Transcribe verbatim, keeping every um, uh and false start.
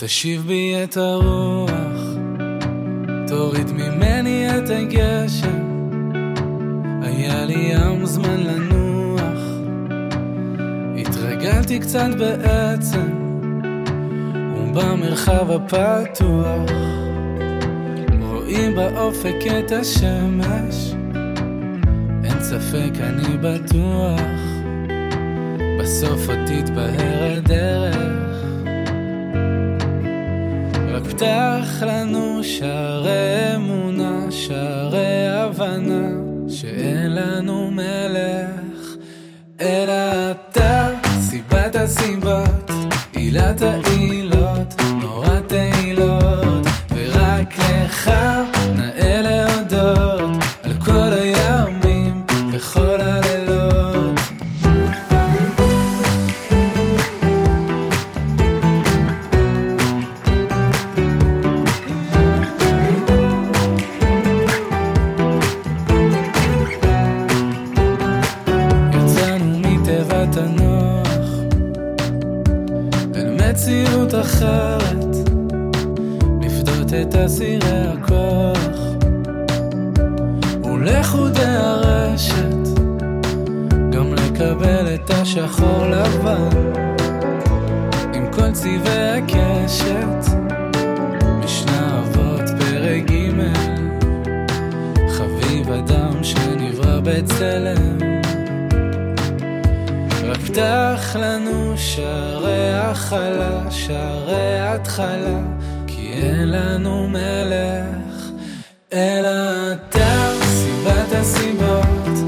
תשיב בי את הרוח, תוריד ממני את הגשם. היה לי ים זמן לנוח, התרגלתי קצת בעצם, ובמרחב הפתוח רואים באופק את השמש. אין ספק, אני בטוח, בסוף עוד תתבהר הדרך. רק פתח לנו שערי אמונה, שערי הבנה, שאין לנו מלך אלא אתה. סיבת הסיבות, עילת העילות, נורת העילות, ורק לך נאה להודות על כל הימים וכל הלילות. יצאנו מתיבת הנוח אל מציאות אחרת, לפדות את אסירי הכוח ולחודי הרשת, גם לקבל את השחור לבן עם כל צבעי הקשת. משנה אבות פרק ג', חביב אדם שנברא בצלם. רק פתח לנו שערי החלה, שערי התחלה, כי אין לנו מלך אלא אתה. סיבת הסיבות,